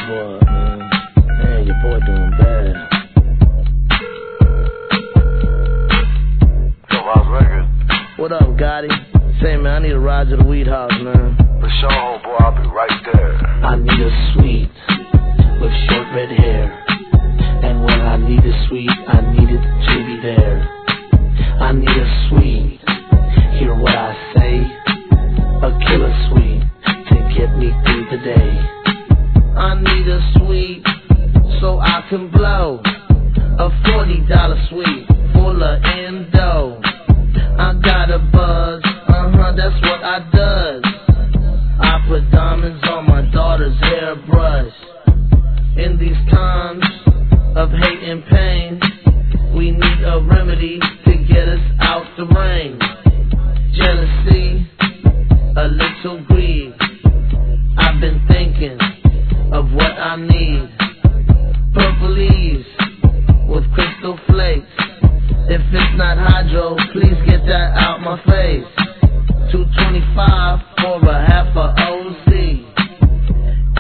boy, man. Man, your boy doing bad. What up, Gotti? Say, man, I need a ride to the weed house, man. For sure, homeboy, I'll be right there. I need a sweet with short red hair. And when I need a sweet, I need it to be there. I need a sweet, hear what I say. A killer sweet to get me through the day. I need a sweet so I can blow. A $40 sweet full of endo. I got a buzz, that's what I does. I put diamonds on my daughter's hairbrush. In these times of hate and pain, we need a remedy to get us out the rain. Jealousy, a little greed. I've been thinking of what I need. Purple leaves with crystal flakes. If it's not hydro, please get that out my face. $2.25 for